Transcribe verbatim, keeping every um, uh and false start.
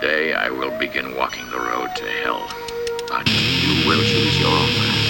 day I will begin walking the road to hell. But you will choose your own path.